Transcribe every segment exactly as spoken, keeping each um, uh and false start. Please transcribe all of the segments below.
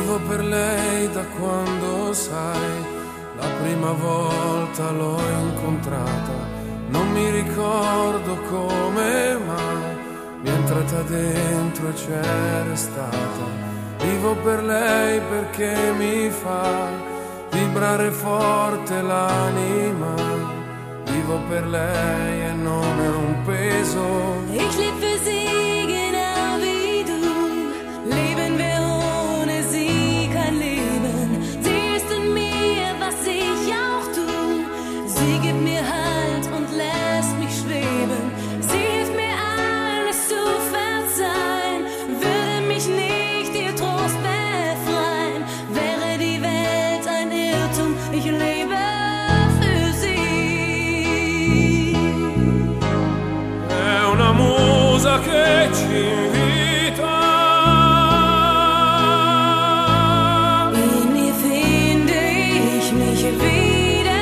Vivo per lei da quando, sai, la prima volta l'ho incontrata. Non mi ricordo come mai mi è entrata dentro e c'è restata. Vivo per lei perché mi fa vibrare forte l'anima. Vivo per lei e non è un peso. Ich leb für sie genau wie du. Leben wir ohne sie kein Leben. Sie ist in mir, was ich auch tu. Sie gibt mir Halt und lässt mich schweben. Sie hilft mir alles zu verzeihen. Würde mich nicht ihr Trost befreien. Wäre die Welt ein Irrtum, ich lebe für sie. È una musa che ci invita. In ihr finde ich mich wieder.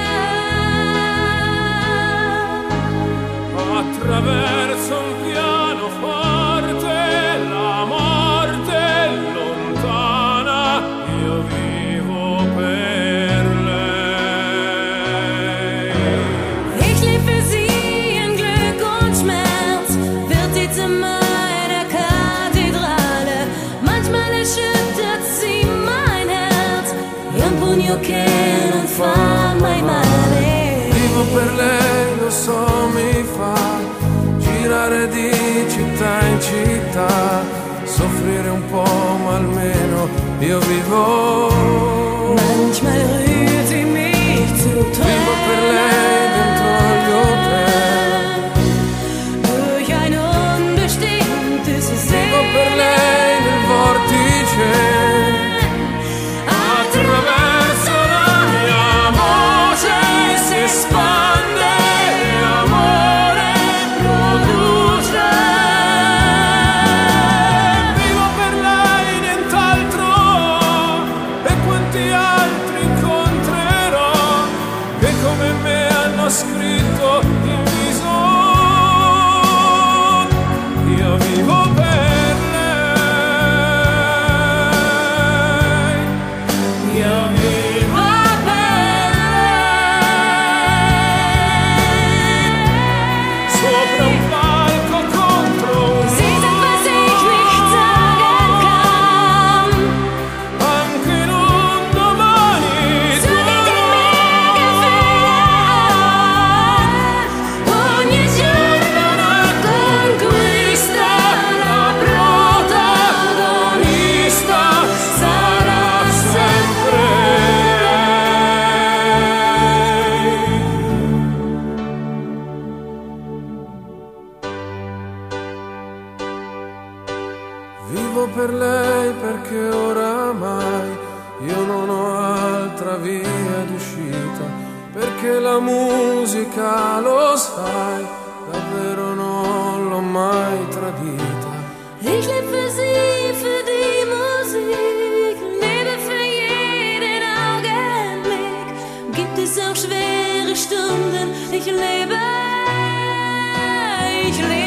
Attraverso un pianoforte la morte è lontana. Io vivo per lei. Ich leb für sie in Glück und Schmerz. Wird sie zu meiner Kathedrale. Manchmal erschüttert sie mein Herz. È un pugno che non fa mai male. Vivo per lei, lo so, mi fa girare di città in città, soffrire un po', ma almeno io vivo. Manchmal rührt sie mich zu Vivo per lei dentro agli hotel. durch ein unbestimmtes Vivo per lei nel vortice. Attraverso la mia voce si espande amore, produce. Vivo per lei, nient'altro. E quanti altri incontrerò che come me hanno scritto in viso. Io vivo per lei. Io vivo per lei. Sopra un palco contro un Sie sind, was ich nicht sagen kann. anche in un domani So geht il mio gefühl. Ogni giorno una conquista. La protagonista sarà sempre Vivo per lei perché oramai io non ho altra via d'uscita, perché la musica, lo sai, davvero non l'ho mai tradita. Ich leb für sie, für die Musik, lebe für jeden Augenblick. Gibt es auch schwere Stunden, ich lebe, ich lebe.